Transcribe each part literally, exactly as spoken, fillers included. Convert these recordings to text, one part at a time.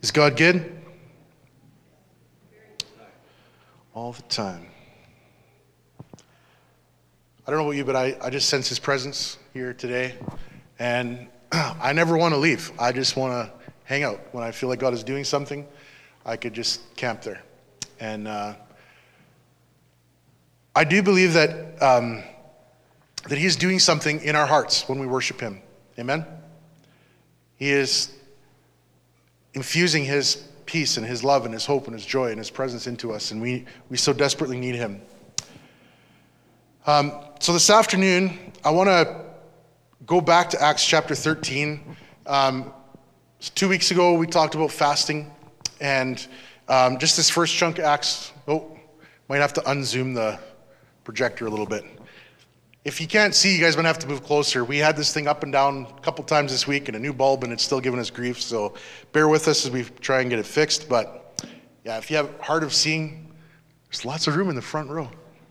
Is God good? All the time. I don't know about you, but I, I just sense his presence here today. And I never want to leave. I just want to hang out. When I feel like God is doing something, I could just camp there. And uh, I do believe that um, that he is doing something in our hearts when we worship him. Amen? He is infusing his peace and his love and his hope and his joy and his presence into us, and we, we so desperately need him. Um, so this afternoon, I want to go back to Acts chapter thirteen. Um, two weeks ago, we talked about fasting, and um, just this first chunk of Acts, oh, might have to unzoom the projector a little bit. If you can't see, you guys might have to move closer. We had this thing up and down a couple times this week and a new bulb, and it's still giving us grief. So bear with us as we try and get it fixed. But yeah, if you have hard of seeing, there's lots of room in the front row.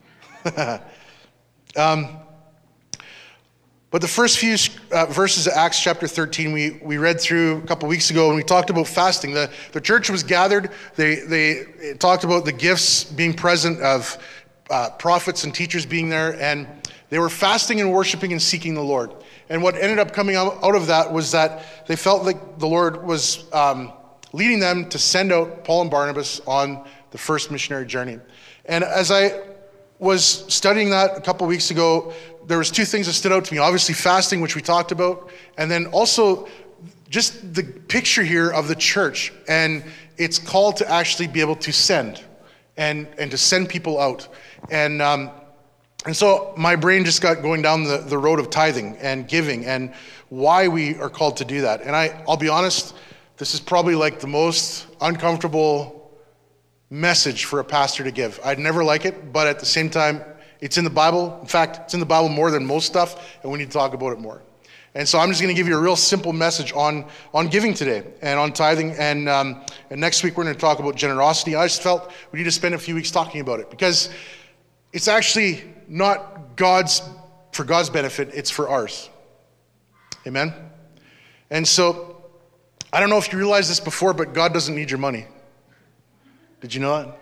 um, but the first few uh, verses of Acts chapter thirteen, we, we read through a couple weeks ago, and we talked about fasting. The, the church was gathered. They, they talked about the gifts being present of uh, prophets and teachers being there, and they were fasting and worshiping and seeking the Lord. And what ended up coming out of that was that they felt like the Lord was um, leading them to send out Paul and Barnabas on the first missionary journey. And as I was studying that a couple weeks ago, there was two things that stood out to me. Obviously fasting, which we talked about, and then also just the picture here of the church and its call to actually be able to send and, and to send people out. And um, And so my brain just got going down the, the road of tithing and giving and why we are called to do that. And I, I'll be honest, this is probably like the most uncomfortable message for a pastor to give. I'd never like it, but at the same time, it's in the Bible. In fact, it's in the Bible more than most stuff, and we need to talk about it more. And so I'm just going to give you a real simple message on, on giving today and on tithing. And, um, and next week, we're going to talk about generosity. I just felt we need to spend a few weeks talking about it because it's actually not God's, for God's benefit, it's for ours. Amen? And so, I don't know if you realized this before, but God doesn't need your money. Did you know that?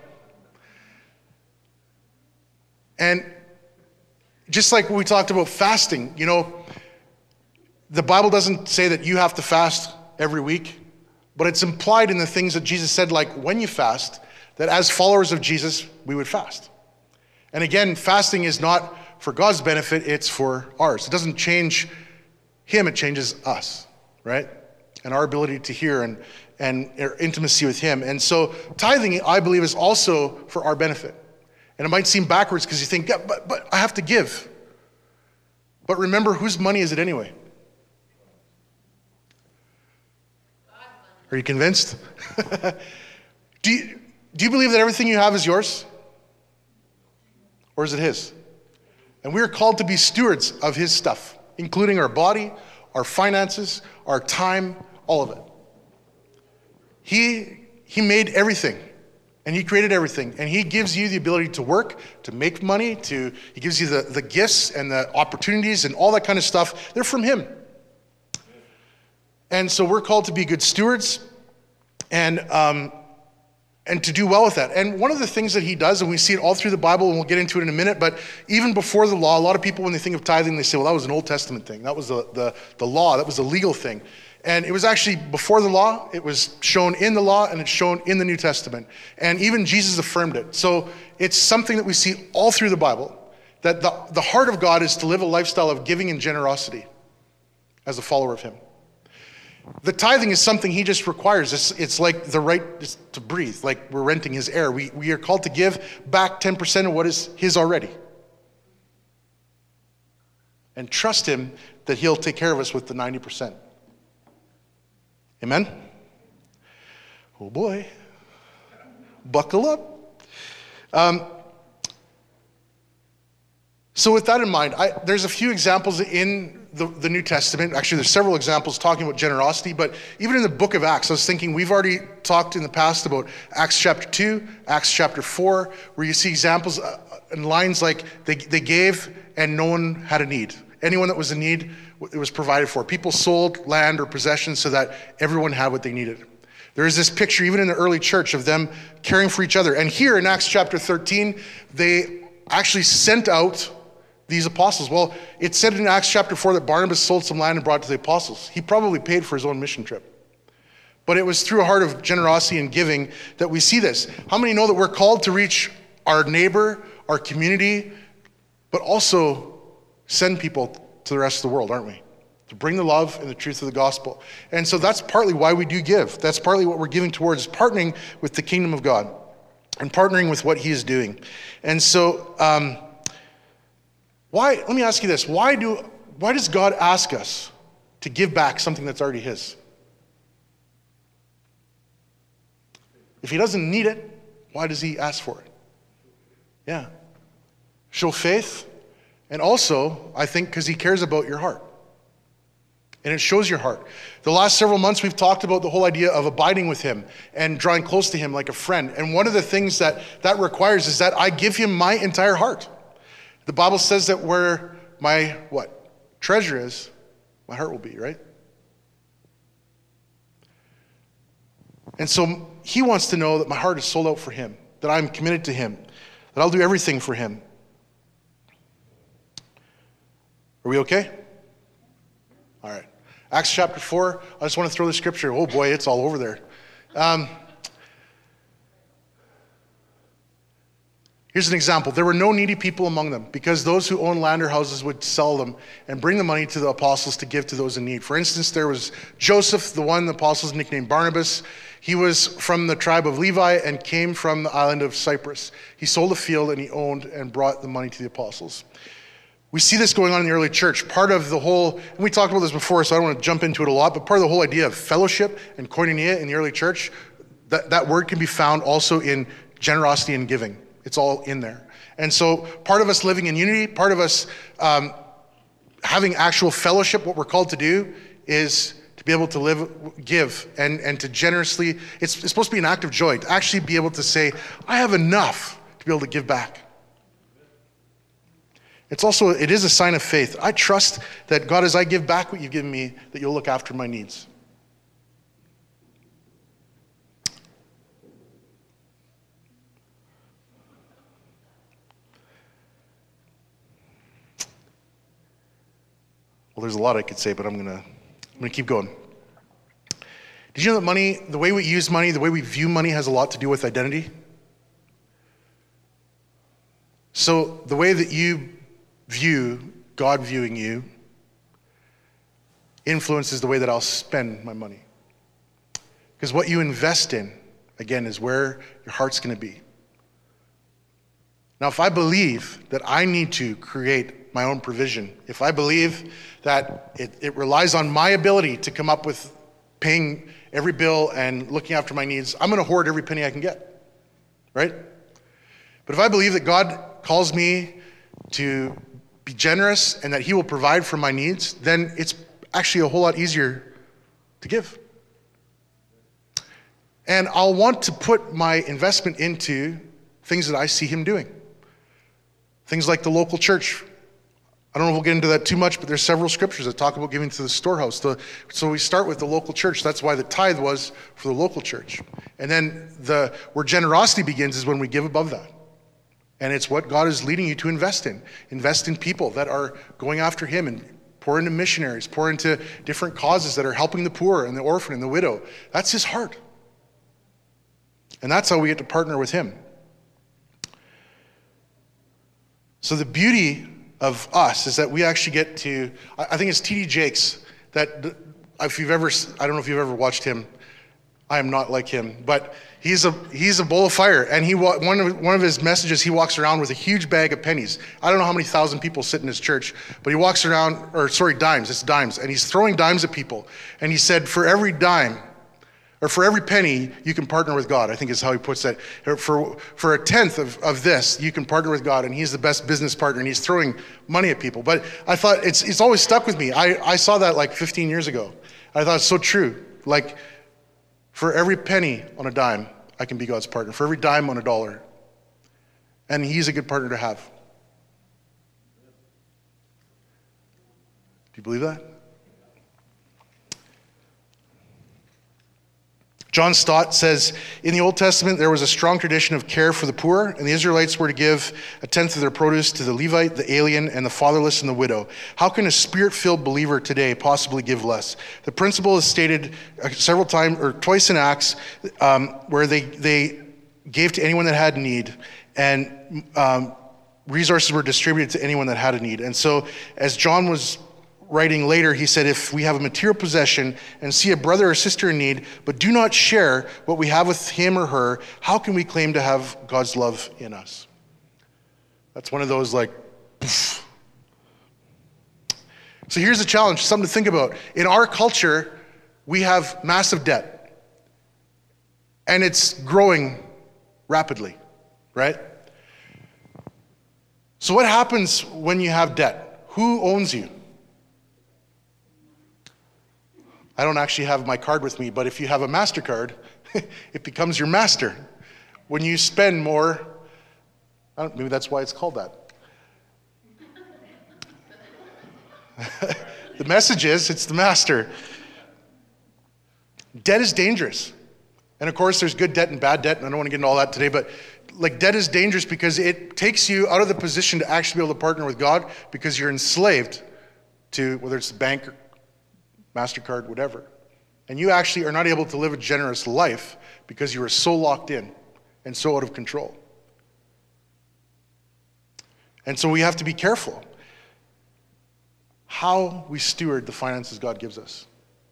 And just like we talked about fasting, you know, the Bible doesn't say that you have to fast every week, but it's implied in the things that Jesus said, like when you fast, that as followers of Jesus, we would fast. And again, fasting is not for God's benefit, it's for ours. It doesn't change him, it changes us, right? And our ability to hear and, and our intimacy with him. And so tithing, I believe, is also for our benefit. And it might seem backwards because you think, yeah, but, but I have to give. But remember, whose money is it anyway? Are you convinced? do you, do you believe that everything you have is yours? Or is it his? And we are called to be stewards of his stuff, including our body, our finances, our time, all of it. He, he made everything, and he created everything, and he gives you the ability to work, to make money, to he gives you the, the gifts and the opportunities and all that kind of stuff. They're from him. And so we're called to be good stewards and um, and to do well with that. And one of the things that he does, and we see it all through the Bible, and we'll get into it in a minute, but even before the law, a lot of people, when they think of tithing, they say, well, that was an Old Testament thing. That was the, the, the law. That was a legal thing. And it was actually before the law. It was shown in the law, and it's shown in the New Testament. And even Jesus affirmed it. So it's something that we see all through the Bible, that the, the heart of God is to live a lifestyle of giving and generosity as a follower of him. The tithing is something he just requires. It's, it's like the right to breathe, like we're renting his air. We, we are called to give back ten percent of what is his already. And trust him that he'll take care of us with the ninety percent. Amen? Oh boy. Buckle up. Um, so with that in mind, I, there's a few examples in The, the New Testament. Actually, there's several examples talking about generosity, but even in the book of Acts, I was thinking we've already talked in the past about Acts chapter two, Acts chapter four, where you see examples and lines like they, they gave and no one had a need. Anyone that was in need, it was provided for. People sold land or possessions so that everyone had what they needed. There is this picture, even in the early church, of them caring for each other. And here in Acts chapter thirteen, they actually sent out these apostles. Well, it said in Acts chapter four that Barnabas sold some land and brought it to the apostles. He probably paid for his own mission trip. But it was through a heart of generosity and giving that we see this. How many know that we're called to reach our neighbor, our community, but also send people to the rest of the world, aren't we? To bring the love and the truth of the gospel. And so that's partly why we do give. That's partly what we're giving towards, is partnering with the kingdom of God and partnering with what he is doing. And so, um, why, let me ask you this, why do, why does God ask us to give back something that's already his? If he doesn't need it, why does he ask for it? Yeah. Show faith, and also, I think, because he cares about your heart. And it shows your heart. The last several months, we've talked about the whole idea of abiding with him and drawing close to him like a friend. And one of the things that that requires is that I give him my entire heart. The Bible says that where my, what? Treasure is, my heart will be, right? And so he wants to know that my heart is sold out for him, that I'm committed to him, that I'll do everything for him. Are we okay? All right. Acts chapter four, I just want to throw the scripture. Oh boy, it's all over there. Um, here's an example. There were no needy people among them, because those who owned land or houses would sell them and bring the money to the apostles to give to those in need. For instance, there was Joseph, the one the apostles nicknamed Barnabas. He was from the tribe of Levi and came from the island of Cyprus. He sold a field and he owned and brought the money to the apostles. We see this going on in the early church. Part of the whole, and we talked about this before, so I don't want to jump into it a lot, but part of the whole idea of fellowship and koinonia in the early church, that, that word can be found also in generosity and giving. It's all in there. And so part of us living in unity, part of us um, having actual fellowship, what we're called to do is to be able to live, give, and, and to generously, it's, it's supposed to be an act of joy, to actually be able to say, I have enough to be able to give back. It's also, it is a sign of faith. I trust that God, as I give back what you've given me, that you'll look after my needs. Well, there's a lot I could say, but I'm gonna, I'm gonna keep going. Did you know that money, the way we use money, the way we view money has a lot to do with identity? So the way that you view God viewing you influences the way that I'll spend my money. Because what you invest in, again, is where your heart's gonna be. Now, if I believe that I need to create my own provision, if I believe that it, it relies on my ability to come up with paying every bill and looking after my needs, I'm gonna hoard every penny I can get, right? But if I believe that God calls me to be generous and that he will provide for my needs, then it's actually a whole lot easier to give. And I'll want to put my investment into things that I see him doing. Things like the local church. I don't know if we'll get into that too much, but there's several scriptures that talk about giving to the storehouse. The, so we start with the local church. That's why the tithe was for the local church. And then the where generosity begins is when we give above that. And it's what God is leading you to invest in. Invest in people that are going after him, and pour into missionaries, pour into different causes that are helping the poor and the orphan and the widow. That's his heart. And that's how we get to partner with him. So the beauty of us is that we actually get to, I think it's T D Jakes, that if you've ever, I don't know if you've ever watched him, I am not like him, but he's a he's a bowl of fire, and he one of one of his messages, he walks around with a huge bag of pennies. I don't know how many thousand people sit in his church, but he walks around, or sorry, dimes, it's dimes, and he's throwing dimes at people. And he said, for every dime, or for every penny, you can partner with God, I think is how he puts that. For for a tenth of, of this, you can partner with God, and he's the best business partner, and he's throwing money at people. But I thought, it's it's always stuck with me. I, I saw that like fifteen years ago. I thought it's so true. Like, for every penny on a dime, I can be God's partner. For every dime on a dollar. And he's a good partner to have. Do you believe that? John Stott says, in the Old Testament, there was a strong tradition of care for the poor, and the Israelites were to give a tenth of their produce to the Levite, the alien, and the fatherless and the widow. How can a spirit-filled believer today possibly give less? The principle is stated several times, or twice in Acts, um, where they, they gave to anyone that had need, and um, resources were distributed to anyone that had a need. And so, as John was writing later, he said, if we have a material possession and see a brother or sister in need, but do not share what we have with him or her, how can we claim to have God's love in us? That's one of those like, poof. So here's the challenge, something to think about. In our culture, we have massive debt. And it's growing rapidly, right? So what happens when you have debt? Who owns you? I don't actually have my card with me, but if you have a MasterCard, it becomes your master. When you spend more, I don't, maybe that's why it's called that. The message is, it's the master. Debt is dangerous. And of course, there's good debt and bad debt, and I don't want to get into all that today, but like debt is dangerous because it takes you out of the position to actually be able to partner with God because you're enslaved to, whether it's the bank, MasterCard, whatever. And you actually are not able to live a generous life because you are so locked in and so out of control. And so we have to be careful how we steward the finances God gives us.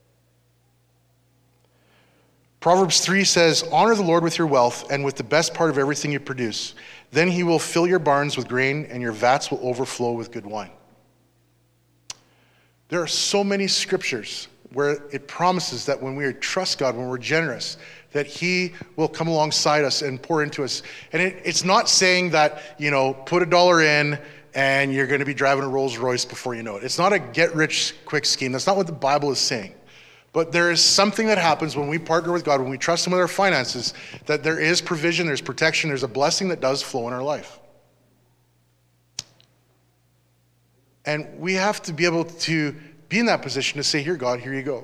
Proverbs three says, honor the Lord with your wealth and with the best part of everything you produce. Then he will fill your barns with grain and your vats will overflow with good wine. There are so many scriptures where it promises that when we trust God, when we're generous, that he will come alongside us and pour into us. And it, it's not saying that, you know, put a dollar in and you're going to be driving a Rolls Royce before you know it. It's not a get-rich-quick scheme. That's not what the Bible is saying. But there is something that happens when we partner with God, when we trust him with our finances, that there is provision, there's protection, there's a blessing that does flow in our life. And we have to be able to be in that position to say, here, God, here you go.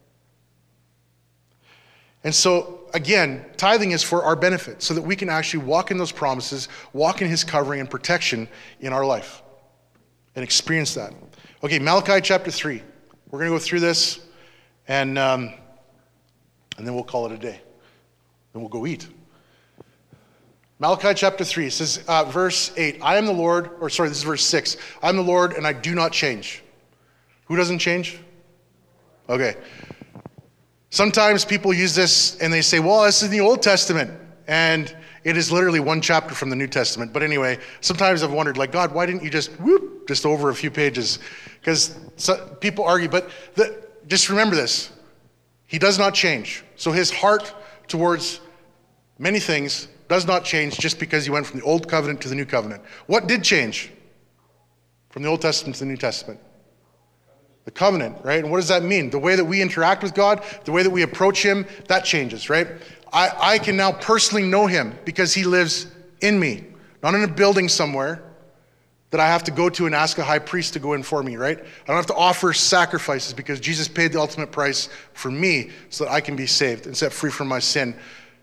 And so, again, tithing is for our benefit so that we can actually walk in those promises, walk in his covering and protection in our life and experience that. Okay, Malachi chapter three. We're going to go through this and, um, and then we'll call it a day. Then we'll go eat. Malachi chapter three says, uh, verse eight, I am the Lord, or sorry, this is verse six. I am the Lord and I do not change. Who doesn't change? Okay. Sometimes people use this and they say, well, this is in the Old Testament. And it is literally one chapter from the New Testament. But anyway, sometimes I've wondered, like, God, why didn't you just whoop, just over a few pages? Because so, people argue, but the, just remember this. He does not change. So his heart towards many things does not change just because he went from the Old Covenant to the New Covenant. What did change from the Old Testament to the New Testament? The covenant, right? And what does that mean? The way that we interact with God, the way that we approach him, that changes, right? I, I can now personally know him because he lives in me, not in a building somewhere that I have to go to and ask a high priest to go in for me, right? I don't have to offer sacrifices because Jesus paid the ultimate price for me so that I can be saved and set free from my sin.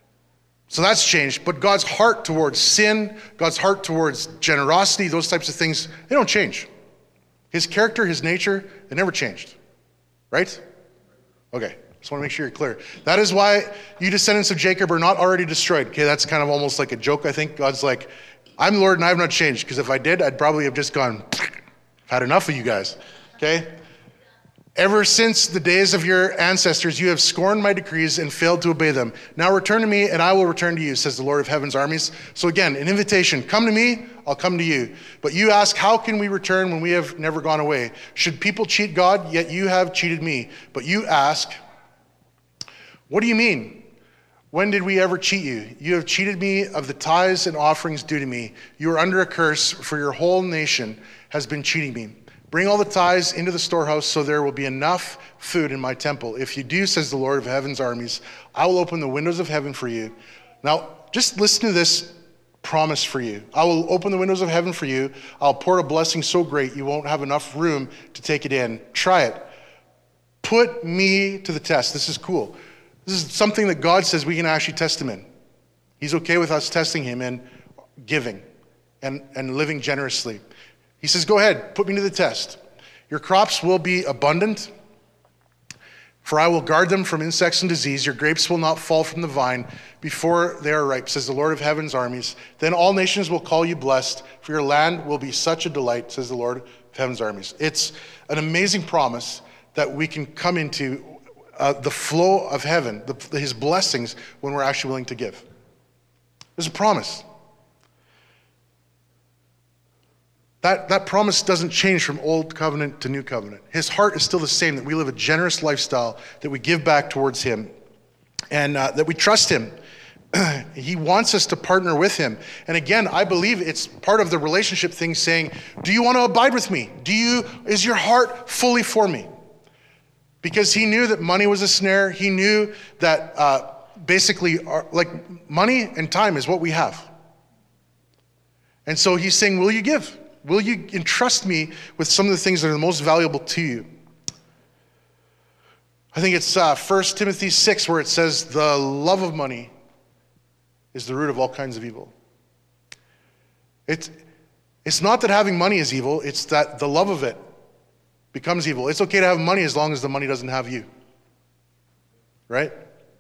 So that's changed. But God's heart towards sin, God's heart towards generosity, those types of things, they don't change. His character, his nature, they never changed. Right? Okay, just want to make sure you're clear. That is why you descendants of Jacob are not already destroyed. Okay, that's kind of almost like a joke, I think. God's like, I'm the Lord and I have not changed. Because if I did, I'd probably have just gone, I've had enough of you guys. Okay? Ever since the days of your ancestors, you have scorned my decrees and failed to obey them. Now return to me and I will return to you, says the Lord of heaven's armies. So again, an invitation, come to me, I'll come to you. But you ask, how can we return when we have never gone away? Should people cheat God? Yet you have cheated me. But you ask, what do you mean? When did we ever cheat you? You have cheated me of the tithes and offerings due to me. You are under a curse, for your whole nation has been cheating me. Bring all the tithes into the storehouse so there will be enough food in my temple. If you do, says the Lord of heaven's armies, I will open the windows of heaven for you. Now, just listen to this promise for you. I will open the windows of heaven for you. I'll pour a blessing so great you won't have enough room to take it in. Try it. Put me to the test. This is cool. This This is something that God says we can actually test him in. He's okay with us testing him in giving and, and living generously. He says, go ahead, put me to the test. Your crops will be abundant, for I will guard them from insects and disease. Your grapes will not fall from the vine before they are ripe, says the Lord of heaven's armies. Then all nations will call you blessed, for your land will be such a delight, says the Lord of heaven's armies. It's an amazing promise that we can come into uh, the flow of heaven, the, his blessings, when we're actually willing to give. There's a promise. That, that promise doesn't change from old covenant to new covenant. His heart is still the same, that we live a generous lifestyle, that we give back towards him, and uh, that we trust him. He wants us to partner with him. And again, I believe it's part of the relationship thing, saying, do you want to abide with me? Do you, is your heart fully for me? Because he knew that money was a snare. He knew that uh, basically, our, like, money and time is what we have. And so he's saying, will you give? Will you entrust me with some of the things that are the most valuable to you? I think it's uh, First Timothy six where it says, the love of money is the root of all kinds of evil. It's, it's not that having money is evil, it's that the love of it becomes evil. It's okay to have money as long as the money doesn't have you. Right?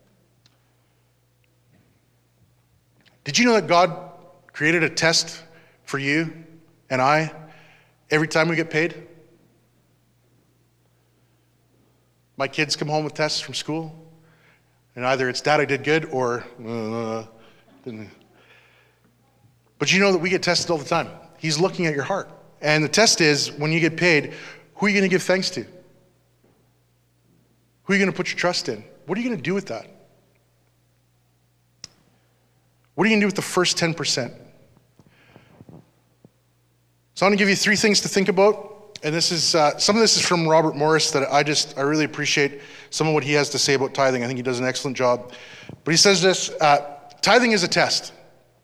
Did you know that God created a test for you and I every time we get paid? My kids come home with tests from school, and either it's, Dad, I did good, or uh, didn't. But you know that we get tested all the time. He's looking at your heart. And the test is, when you get paid, who are you going to give thanks to? Who are you going to put your trust in? What are you going to do with that? What are you going to do with the first ten percent? So I'm going to give you three things to think about. And this is uh, some of this is from Robert Morris that I just, I really appreciate some of what he has to say about tithing. I think he does an excellent job. But he says this, uh, tithing is a test.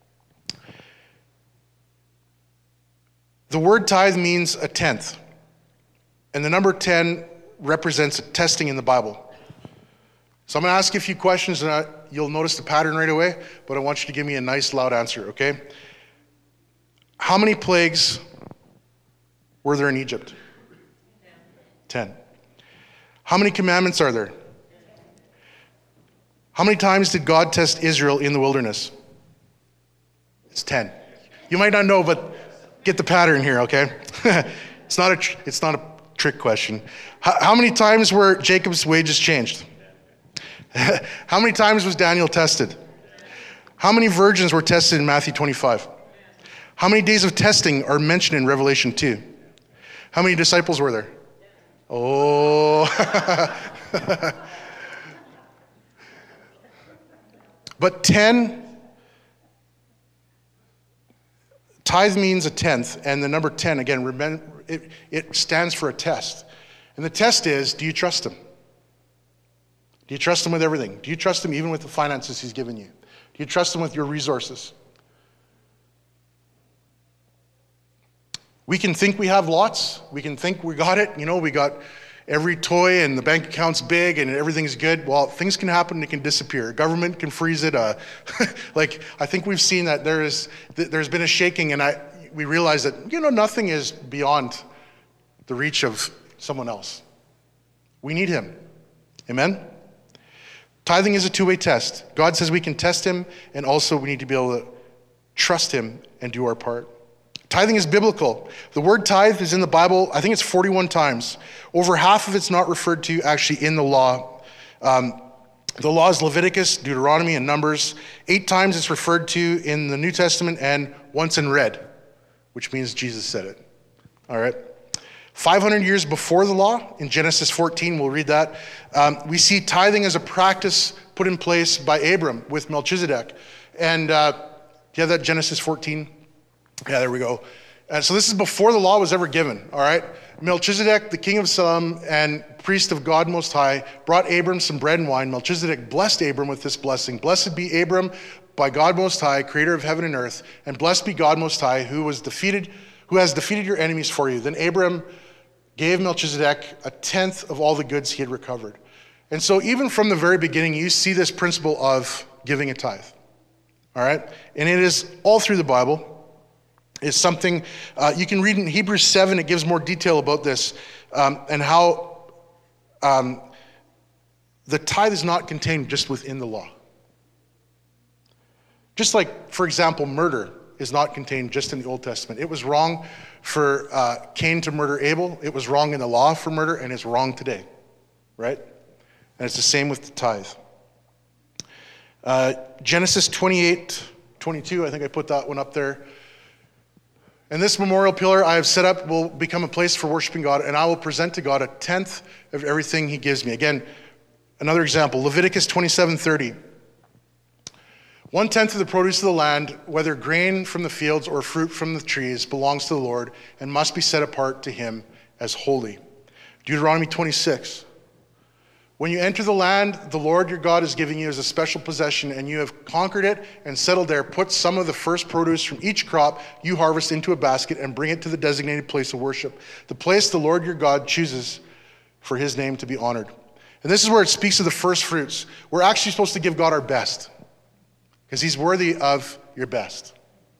The word tithe means a tenth. And the number ten represents a testing in the Bible. So I'm going to ask you a few questions, and I, you'll notice the pattern right away, but I want you to give me a nice loud answer, okay? How many plagues were there in Egypt? Ten. How many commandments are there? How many times did God test Israel in the wilderness? It's ten. You might not know, but get the pattern here, okay? It's not a tr- it's not a trick question. How, how many times were Jacob's wages changed? How many times was Daniel tested? How many virgins were tested in Matthew twenty-five? How many days of testing are mentioned in Revelation two? How many disciples were there? Oh. But ten, tithe means a tenth, and the number ten, again, remember, it, it stands for a test. And the test is, do you trust him? Do you trust him with everything? Do you trust him even with the finances he's given you? Do you trust him with your resources? We can think we have lots. We can think we got it. You know, we got every toy and the bank account's big and everything's good. Well, things can happen and it can disappear. Government can freeze it. Uh, like, I think we've seen that there is, there's been a shaking, and I, we realize that, you know, nothing is beyond the reach of someone else. We need him. Amen? Tithing is a two-way test. God says we can test him, and also we need to be able to trust him and do our part. Tithing is biblical. The word tithe is in the Bible, I think it's forty-one times. Over half of it's not referred to actually in the law. Um, the law is Leviticus, Deuteronomy, and Numbers. Eight times it's referred to in the New Testament, and once in red, which means Jesus said it. All right. five hundred years before the law, in Genesis fourteen, we'll read that, um, we see tithing as a practice put in place by Abram with Melchizedek. And uh, do you have that, Genesis fourteen? Yeah, there we go. And so this is before the law was ever given, all right? Melchizedek, the king of Salem and priest of God Most High, brought Abram some bread and wine. Melchizedek blessed Abram with this blessing. Blessed be Abram by God Most High, creator of heaven and earth, and blessed be God Most High, who was defeated, who has defeated your enemies for you. Then Abram gave Melchizedek a tenth of all the goods he had recovered. And so even from the very beginning, you see this principle of giving a tithe. All right? And it is all through the Bible. It's something, uh, you can read in Hebrews seven, it gives more detail about this, um, and how um, the tithe is not contained just within the law. Just like, for example, murder is not contained just in the Old Testament. It was wrong for uh, Cain to murder Abel. It was wrong in the law for murder, and it's wrong today, right? And it's the same with the tithe. Uh, Genesis twenty-eight, twenty-two, I think I put that one up there. And this memorial pillar I have set up will become a place for worshiping God, and I will present to God a tenth of everything he gives me. Again, another example, Leviticus twenty-seven thirty. One tenth of the produce of the land, whether grain from the fields or fruit from the trees, belongs to the Lord and must be set apart to him as holy. Deuteronomy twenty-six. When you enter the land the Lord your God is giving you as a special possession, and you have conquered it and settled there, put some of the first produce from each crop you harvest into a basket and bring it to the designated place of worship, the place the Lord your God chooses for his name to be honored. And this is where it speaks of the first fruits. We're actually supposed to give God our best because he's worthy of your best.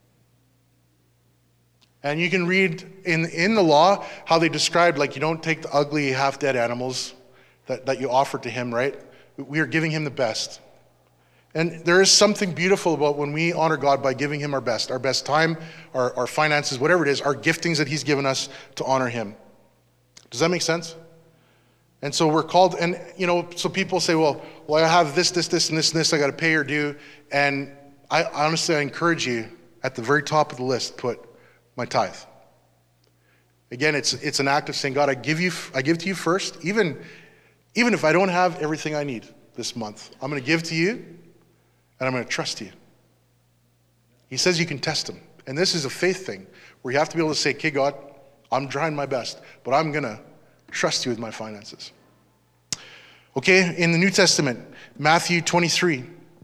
And you can read in, in the law how they described, like, you don't take the ugly half-dead animals that, that you offer to him, right? We are giving him the best. And there is something beautiful about when we honor God by giving him our best, our best time, our, our finances, whatever it is, our giftings that he's given us to honor him. Does that make sense? And so we're called, and you know, so people say, well, well, I have this, this, this, and this, and this I got to pay or do. And I honestly, I encourage you at the very top of the list, put my tithe. Again, it's it's an act of saying, God, I give you, I give to you first, even, even if I don't have everything I need this month. I'm going to give to you, and I'm going to trust you. He says you can test him. And this is a faith thing, where you have to be able to say, okay, God, I'm trying my best, but I'm going to trust you with my finances. Okay, in the New Testament, Matthew twenty-three.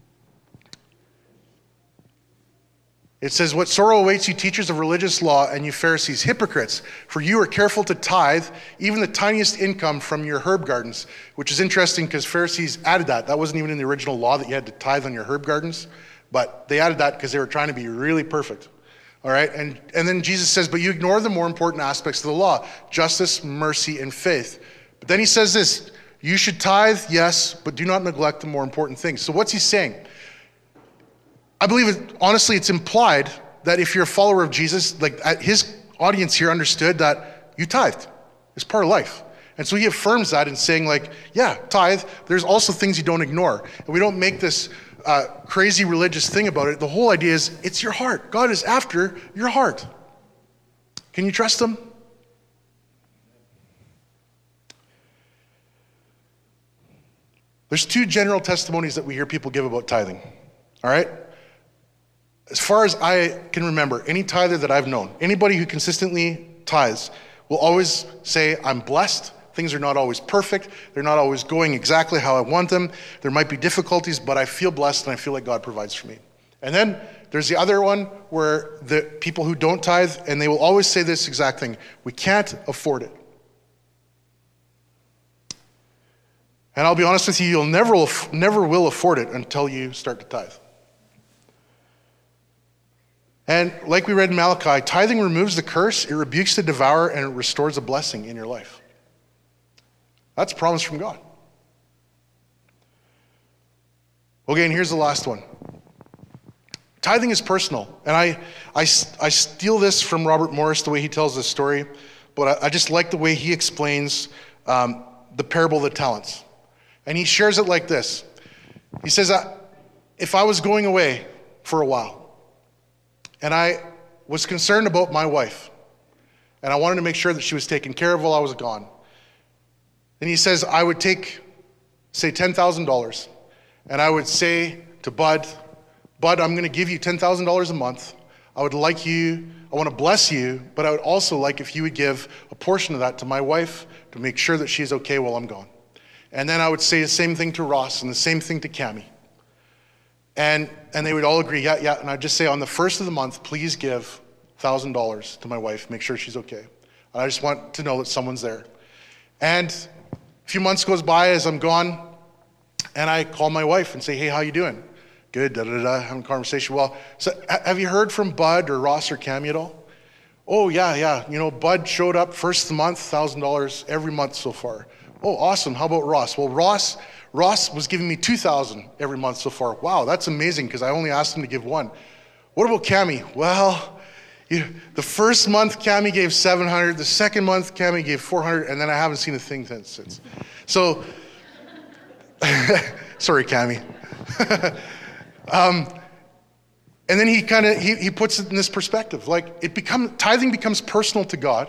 It says, what sorrow awaits you teachers of religious law and you Pharisees, hypocrites, for you are careful to tithe even the tiniest income from your herb gardens, which is interesting because Pharisees added that. That wasn't even in the original law that you had to tithe on your herb gardens, but they added that because they were trying to be really perfect. All right, and, and then Jesus says, but you ignore the more important aspects of the law, justice, mercy, and faith. But then he says this, you should tithe, yes, but do not neglect the more important things. So what's he saying? I believe, it, honestly, it's implied that if you're a follower of Jesus, like his audience here understood that you tithed. It's part of life. And so he affirms that in saying, like, yeah, tithe, there's also things you don't ignore. And we don't make this uh, crazy religious thing about it. The whole idea is it's your heart. God is after your heart. Can you trust him? There's two general testimonies that we hear people give about tithing. All right? As far as I can remember, any tither that I've known, anybody who consistently tithes will always say, I'm blessed. Things are not always perfect. They're not always going exactly how I want them. There might be difficulties, but I feel blessed and I feel like God provides for me. And then there's the other one where the people who don't tithe, and they will always say this exact thing, we can't afford it. And I'll be honest with you, you'll never, never will afford it until you start to tithe. And like we read in Malachi, tithing removes the curse, it rebukes the devourer, and it restores a blessing in your life. That's a promise from God. Okay, and here's the last one. Tithing is personal. And I, I, I steal this from Robert Morris, the way he tells this story, but I, I just like the way he explains um, the parable of the talents. And he shares it like this. He says, if I was going away for a while, and I was concerned about my wife, and I wanted to make sure that she was taken care of while I was gone. And he says, I would take, say, ten thousand dollars, and I would say to Bud, Bud, I'm going to give you ten thousand dollars a month. I would like you, I want to bless you, but I would also like if you would give a portion of that to my wife to make sure that she's okay while I'm gone. And then I would say the same thing to Ross and the same thing to Cammie. And and they would all agree, yeah, yeah. And I'd just say, on the first of the month, please give one thousand dollars to my wife, make sure she's okay. And I just want to know that someone's there. And a few months goes by as I'm gone, And I call my wife and say, hey, how you doing? Good, da da da, having a conversation. Well, so have you heard from Bud or Ross or Cammy at all? Oh, yeah, yeah. You know, Bud showed up first of the month, one thousand dollars every month so far. Oh, awesome. How about Ross? Well, Ross Ross was giving me two thousand dollars every month so far. Wow, that's amazing because I only asked him to give one. What about Cammy? Well, you, the first month Cammy gave seven hundred dollars. The second month Cammy gave four hundred dollars, and then I haven't seen a thing since. So, sorry, Cammy. um, and then he kind of he, he puts it in this perspective, like it become tithing becomes personal to God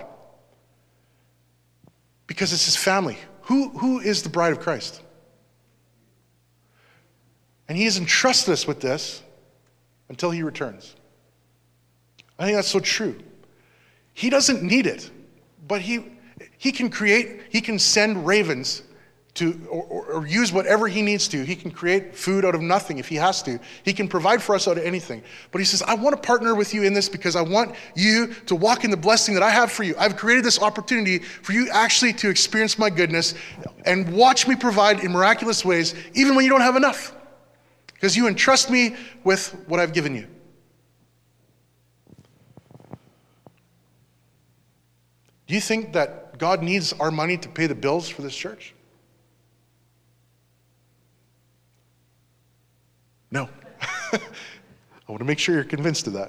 because it's his family. Who who is the bride of Christ? And he has entrusted us with this until he returns. I think that's so true. He doesn't need it, but he he can create, he can send ravens to, or, or, or use whatever he needs to. He can create food out of nothing if he has to. He can provide for us out of anything. But he says, I want to partner with you in this because I want you to walk in the blessing that I have for you. I've created this opportunity for you actually to experience my goodness and watch me provide in miraculous ways, even when you don't have enough. Because you entrust me with what I've given you. Do you think that God needs our money to pay the bills for this church? No. I want to make sure you're convinced of that.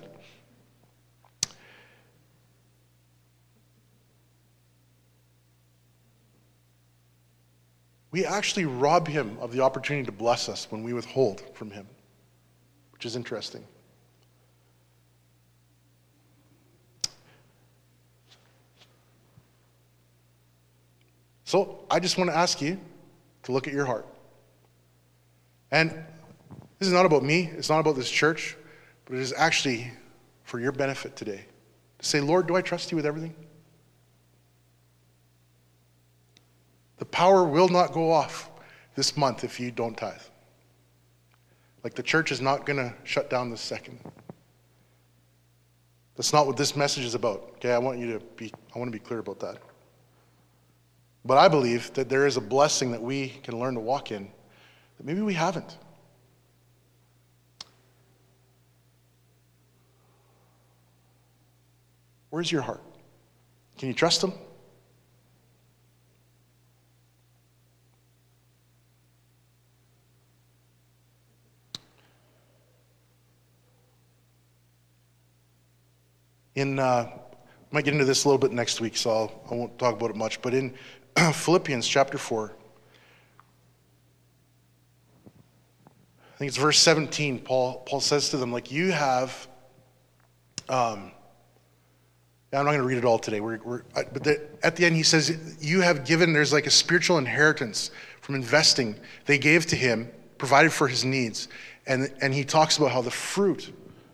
We actually rob him of the opportunity to bless us when we withhold from him, which is interesting. So I just want to ask you to look at your heart. And this is not about me, it's not about this church, but it is actually for your benefit today. To say, Lord, do I trust you with everything? The power will not go off this month if you don't tithe. Like the church is not going to shut down this second. That's not what this message is about. Okay, I want you to be, I want to be clear about that. But I believe that there is a blessing that we can learn to walk in that maybe we haven't. Where's your heart? Can you trust him? In, uh, I might get into this a little bit next week, so I'll, I won't talk about it much, but in Philippians chapter four, I think it's verse seventeen, Paul, Paul says to them, like, you have, um, I'm not going to read it all today, we're, we're, but the, at the end he says, you have given, there's like a spiritual inheritance from investing. They gave to him, provided for his needs, and, and he talks about how the fruit,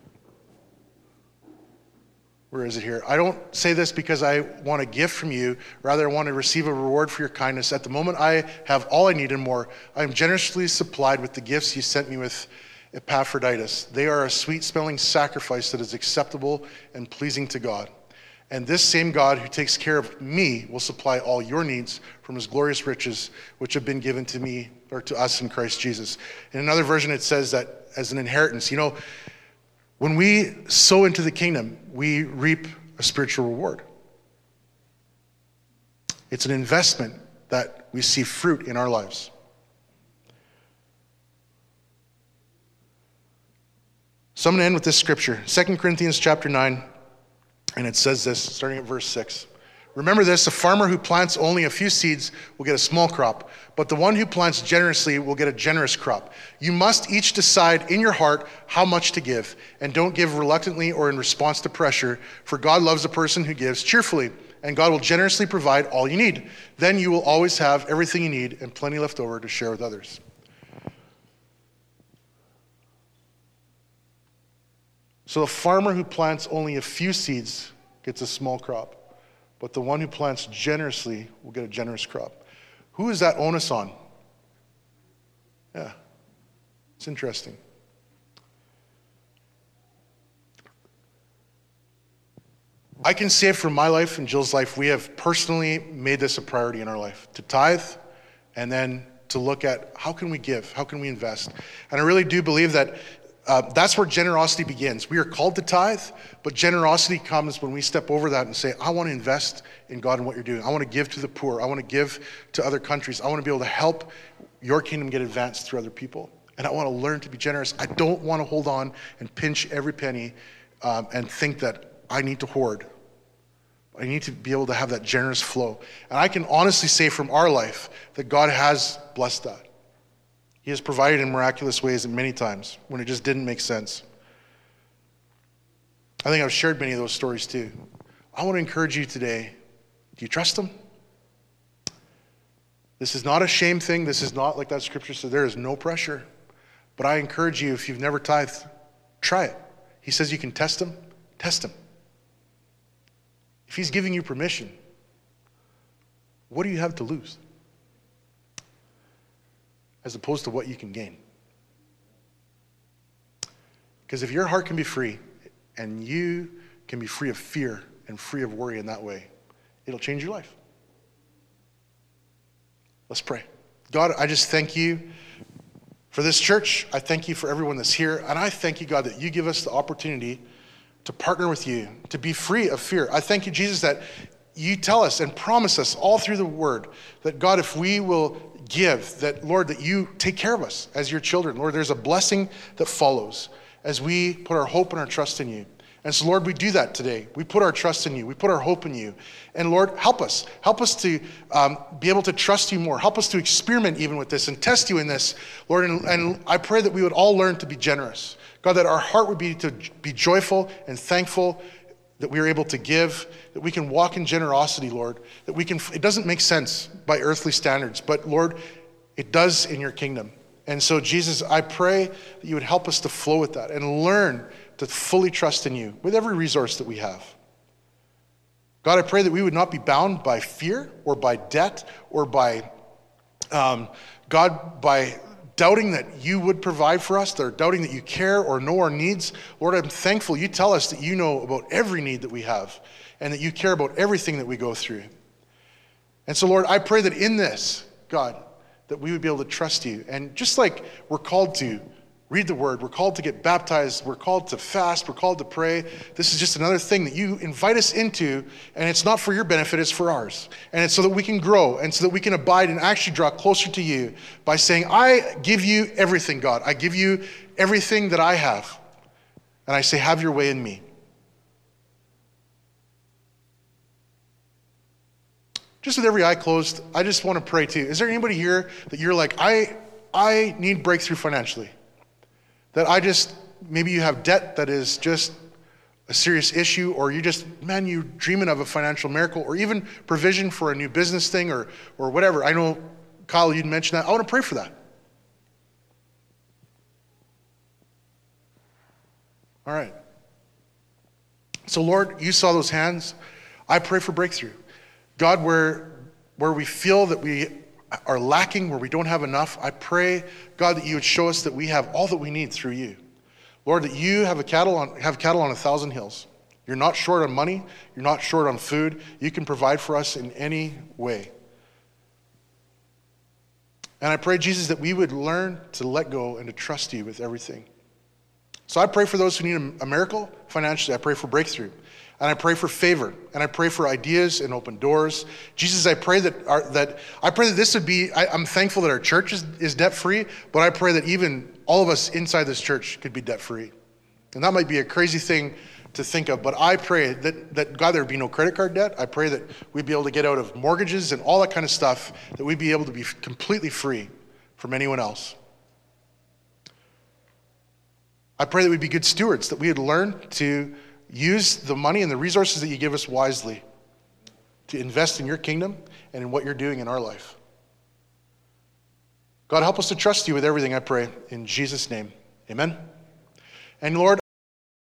where is it here? I don't say this because I want a gift from you. Rather, I want to receive a reward for your kindness. At the moment, I have all I need and more. I am generously supplied with the gifts you sent me with Epaphroditus. They are a sweet-smelling sacrifice that is acceptable and pleasing to God. And this same God who takes care of me will supply all your needs from his glorious riches, which have been given to me, or to us in Christ Jesus. In another version, it says that as an inheritance. You know, when we sow into the kingdom, we reap a spiritual reward. It's an investment that we see fruit in our lives. So I'm going to end with this scripture, Second Corinthians chapter nine, and it says this, starting at verse six. Remember this, a farmer who plants only a few seeds will get a small crop, but the one who plants generously will get a generous crop. You must each decide in your heart how much to give, and don't give reluctantly or in response to pressure, for God loves a person who gives cheerfully, and God will generously provide all you need. Then you will always have everything you need and plenty left over to share with others. So a farmer who plants only a few seeds gets a small crop. But the one who plants generously will get a generous crop. Who is that onus on? Yeah, it's interesting. I can say for my life and Jill's life, we have personally made this a priority in our life, to tithe and then to look at how can we give, how can we invest. And I really do believe that uh, that's where generosity begins. We are called to tithe, but generosity comes when we step over that and say, I want to invest in God and what you're doing. I want to give to the poor. I want to give to other countries. I want to be able to help your kingdom get advanced through other people. And I want to learn to be generous. I don't want to hold on and pinch every penny um, and think that I need to hoard. I need to be able to have that generous flow. And I can honestly say from our life that God has blessed that. He has provided in miraculous ways and many times when it just didn't make sense. I think I've shared many of those stories too. I want to encourage you today. Do you trust him? This is not a shame thing. This is not like that scripture says. There is no pressure. But I encourage you, if you've never tithed, try it. He says you can test him. Test him. If he's giving you permission, what do you have to lose? As opposed to what you can gain. Because if your heart can be free, and you can be free of fear and free of worry in that way, it'll change your life. Let's pray. God, I just thank you for this church. I thank you for everyone that's here. And I thank you, God, that you give us the opportunity to partner with you, to be free of fear. I thank you, Jesus, that you tell us and promise us all through the word that, God, if we will give, that, Lord, that you take care of us as your children. Lord, there's a blessing that follows as we put our hope and our trust in you. And so, Lord, we do that today. We put our trust in you. We put our hope in you. And Lord, help us. Help us to um, be able to trust you more. Help us to experiment even with this and test you in this, Lord. And, and I pray that we would all learn to be generous. God, that our heart would be to be joyful and thankful that we are able to give, that we can walk in generosity, Lord, that we can, it doesn't make sense by earthly standards, but Lord, it does in your kingdom. And so, Jesus, I pray that you would help us to flow with that and learn to fully trust in you with every resource that we have. God, I pray that we would not be bound by fear or by debt or by, um, God, by doubting that you would provide for us, or doubting that you care or know our needs. Lord, I'm thankful you tell us that you know about every need that we have and that you care about everything that we go through. And so, Lord, I pray that in this, God, that we would be able to trust you. And just like we're called to read the word, we're called to get baptized, we're called to fast, we're called to pray. This is just another thing that you invite us into, and it's not for your benefit, it's for ours. And it's so that we can grow and so that we can abide and actually draw closer to you by saying, I give you everything, God. I give you everything that I have. And I say, have your way in me. Just with every eye closed, I just want to pray too. Is there anybody here that you're like, I, I need breakthrough financially? That I just, maybe you have debt that is just a serious issue, or you just, man, you're dreaming of a financial miracle, or even provision for a new business thing, or or whatever. I know, Kyle, you'd mentioned that. I want to pray for that. All right. So, Lord, you saw those hands. I pray for breakthrough. God, where where we feel that we are lacking, where we don't have enough, I pray, God, that you would show us that we have all that we need through you. Lord, that you have a cattle on have cattle on a thousand hills. You're not short on money. You're not short on food. You can provide for us in any way. And I pray, Jesus, that we would learn to let go and to trust you with everything. So I pray for those who need a miracle financially. I pray for breakthrough. And I pray for favor, and I pray for ideas and open doors. Jesus, I pray that our, that I pray that this would be. I, I'm thankful that our church is, is debt free, but I pray that even all of us inside this church could be debt free. And that might be a crazy thing to think of, but I pray that that God, there would be no credit card debt. I pray that we'd be able to get out of mortgages and all that kind of stuff. That we'd be able to be completely free from anyone else. I pray that we'd be good stewards. That we would learn to use the money and the resources that you give us wisely to invest in your kingdom and in what you're doing in our life. God, help us to trust you with everything, I pray, in Jesus' name. Amen. And Lord,